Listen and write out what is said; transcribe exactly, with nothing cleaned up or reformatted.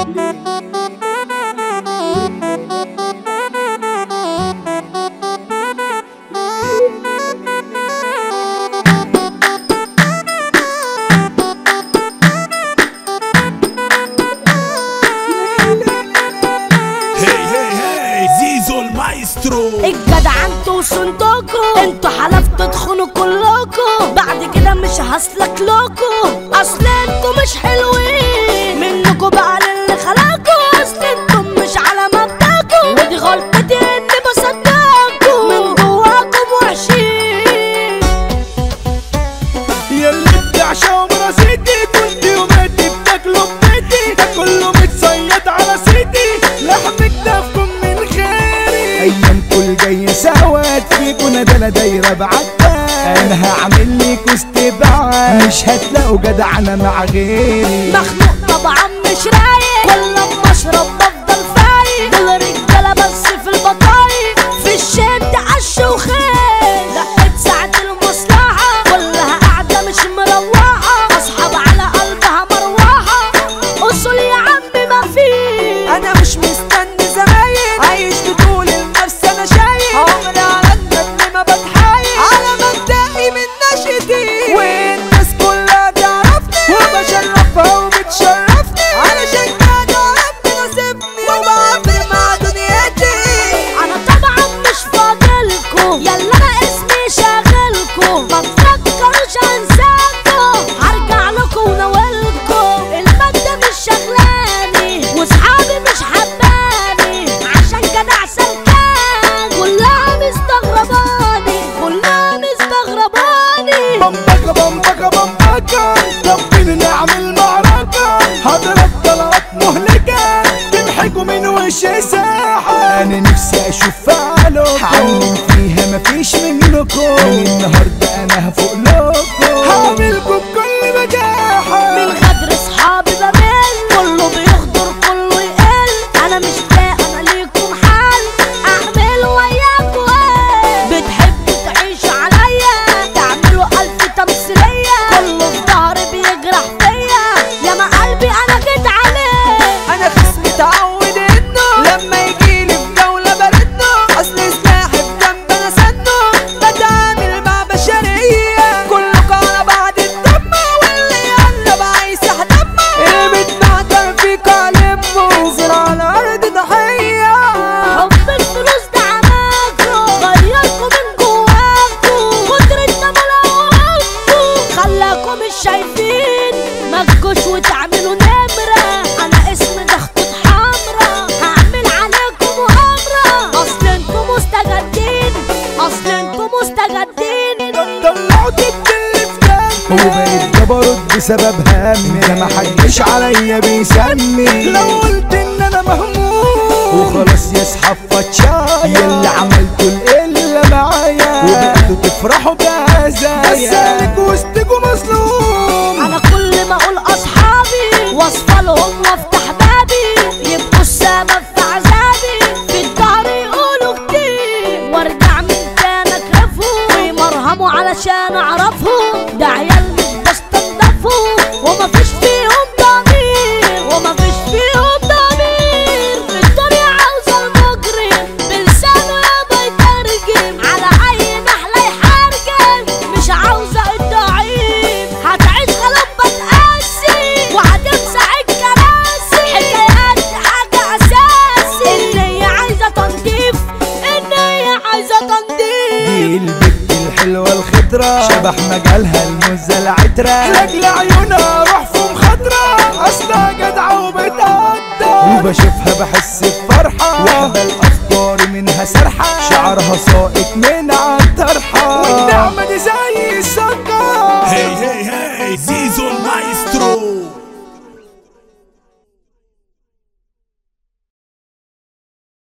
الجدع انتوا وصندوقكوا، انتوا حلفتوا تدخلوا كلكوا، بعد كده مش هسلك لكوا، اصل انتوا مش حلوين منكوا بقى للي خلقكوا، اصل انتوا مش على مبدأكوا، ودي غلطتي اني بصدقكوا، من جواكم وحشين. ياللي بتعشقوا مراسيتي كنت يوماتي بتاكلوا ببيتي، ده كله متصيد على سيتي، لحمك دفكم من غيري، ايامكوا الجاية سواد فيكوا ندالة دايرة بعدها، انا هعمل ليكوا استبعاد مش هتلاقوا جدعنا مع غيري. مخنوق طبعا مش رايق، كل ما اشرب بفضل فايق، دول رجالة بس في البطايق، في الشد عش وخيل، لقيت ساعة المصلحة كلها قاعدة مش مروحة، اصحاب على قلبها مروحة، اصول يا عمي ما فيه. انا مش مستني زمايل، عايش بطول النفس انا شايل، عمري على الندم ما بتحايل، على مبدئي من نشأتي، والناس كلها تعرفني، وبشرفها وبتشرفني، علشان كده ربنا سيبني وبعبر مع دنيتي. انا طبعا مش فاضلكوا، يلا انا اسمي شاغلكوا، ما تفكروش انساكوا، هرجع لكوا وناولكوا، المادة مش شغلاني وصحابي مش حباني، عشان جدع سلكان كلها مستغرباني، كلها مستغرباني. بمبكة بمبكة بمبكة ربنا نعمل معركة، هضرب طلقات مهلكة تمحكوا من وشي ساحة، انا نفسي اشوف فعلكم علم فيها مفيش منكم، من النهاردة انا هفوق لكم، هعملكم بكل بجاحة. من غدر صحابي بمل، كله بيغدر كله يقل، انا مش لاقي انا ليكم حل، اعمل وياكوا ايه؟ بتحبوا تعيشوا عليا، تعملوا الف تمثيلية، كله في ظهري بيجرح فيا، يا ما قلبي انا جيت عليه. انا خصمي اتعود انه لما يجيلي في جولة بردنه، اصل سلاحي في جنب انا سنه، بتعامل مع بشرية كلكوا على بعض الدم، واللي يقلب عايز يحدمه، المتنعتر فيك علمه، انزل على ارض ضحية. حب الفلوس ده عماكوا، غيركوا من جواكوا، كتر التملقوا خلاكوا مش شايفين، متجوش وتعملوا نمرة، انا اسمي ده خطوط حمرا، هعمل عليكم مؤامرة، اصل انتوا مستجدين، اصل انتوا مستجدين. طلعوا الدل في دمي، وبقيت جبروت بسبب همي، ده محدش عليا بيسمي، لو قلت ان انا مهموم وخلاص يسحب فتشايا، ياللي عملتوا القلة معايا وبقيتوا تفرحوا بهزايا، بسالك وسطكوا مظلوم. انا كل ما اقول اصحابي واصفى لهم وافتح بابي، يبقوا السبب في عذابي، في الدهر يقولوا كتير، وارجع من تاني اكرفهم ويمرهموا علشان اعرفهم، ده عيال مش بستنضفهم ومفيش فيهم ضمير، ومفيش فيهم ضمير، في الدنيا عاوزة المجرم بلسانه يابا يترجم، على اي نحلة يحرجم، مش عاوزة الضعيف، هتعيش غلبة تقاسي وهتمسح الكراسي، حكايات حاجة اساسي، ان هي عايزة تنظيف، ان هي عايزة تنظيف. دي البت الحلوة الخضرة شبح مجالها المزة العترة، لاجل عيونها اروح في مخاطرة، اصلها جدعة وبتقدر، وبشوفها بحس بفرحة، واحدة الافكار منها سرحة، شعرها صائب